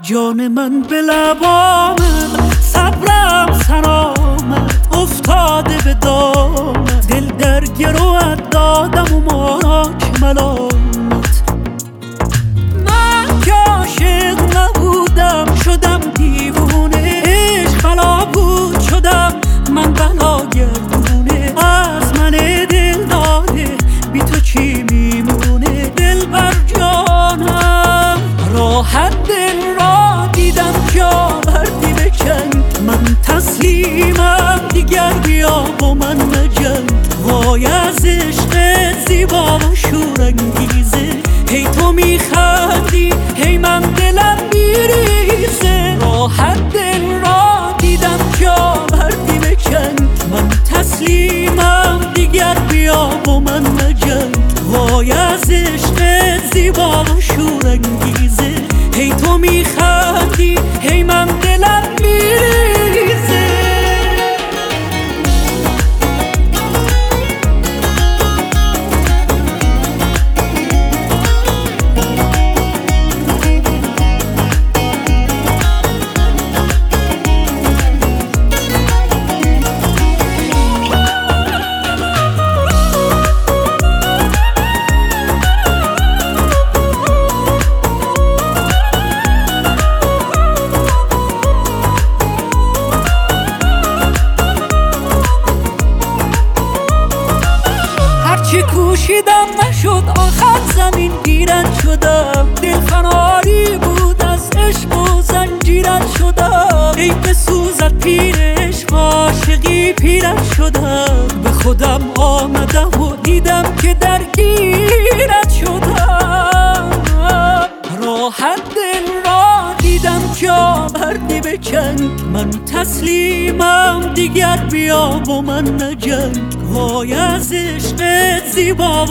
جان من به لبامت، صبرم سرآمد افتاده به دامت. دل در گروت دادم و ماراک ملامت. من که عاشق نبودم شدم دیوونه، عشق بلا بود شدم من بلا گردونه. از من دل داده بی تو چی میمونه؟ دل بر جانم راحت دل را دیدم جا بردی بکن. من تسلیمم دیگر بیا با من مجنگ. وای از عشق زیبا و شورانگیزه، هی تو میخندی هی من دلم میریزه. راحت دل را دیدم جا بردی بکن. من تسلیمم دیگر بیا با من مجنگ. وای از عشق زیبا و شورانگیزه، هی تو میخندی هی من دلم میریزه. چی کوشیدم نشد آخر زمین گیرت شدم. دل فناری بود از عشق و زنجیرت شدم. ای بسوزد پیر عشق عاشقی پیرت شدم. به خودم آمدم و دیدم که درگیرت شدم. راحت دل را دیدم جا بردی بکن. من تسلیمم دیگر بیا با من نجنگ. وای از عشق زیبا